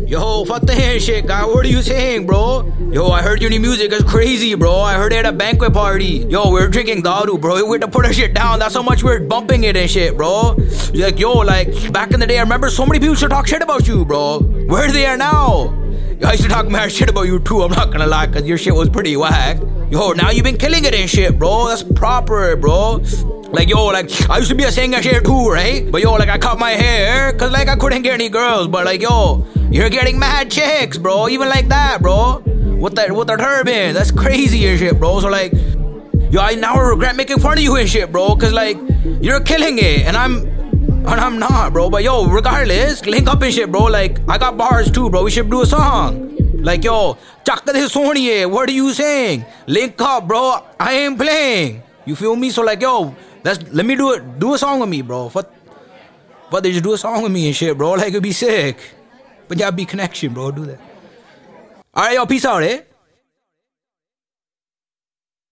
Yo, fuck the handshake, guy. What are you saying, bro? Yo, I heard your new music is crazy, bro. I heard it at a banquet party. Yo, we're drinking daru, bro. We had to put our shit down. That's how much we're bumping it and shit, bro. Like, yo, like, back in the day, I remember so many people used to talk shit about you, bro. Where they are now? Yo, I used to talk mad shit about you, too. I'm not gonna lie, because your shit was pretty whack. Yo, now you've been killing it and shit, bro. That's proper, bro. Like, yo, like, I used to be a singer shit too, right? But yo, like, I cut my hair, cause like, I couldn't get any girls. But like, yo, you're getting mad chicks, bro. Even like that, bro. With the turban. That's crazy and shit, bro. So like, yo, I now regret making fun of you and shit, bro. Cause like, you're killing it. And I'm not, bro. But yo, regardless, link up and shit, bro. Like, I got bars too, bro. We should do a song. Like, yo, chakka de soniye. What are you saying? Link up, bro. I ain't playing. You feel me? So like, yo, let me do a song with me, bro. But they just do a song with me and shit, bro. Like, it'd be sick. Punjabi connection, bro. Do that. Alright, yo, peace out, eh?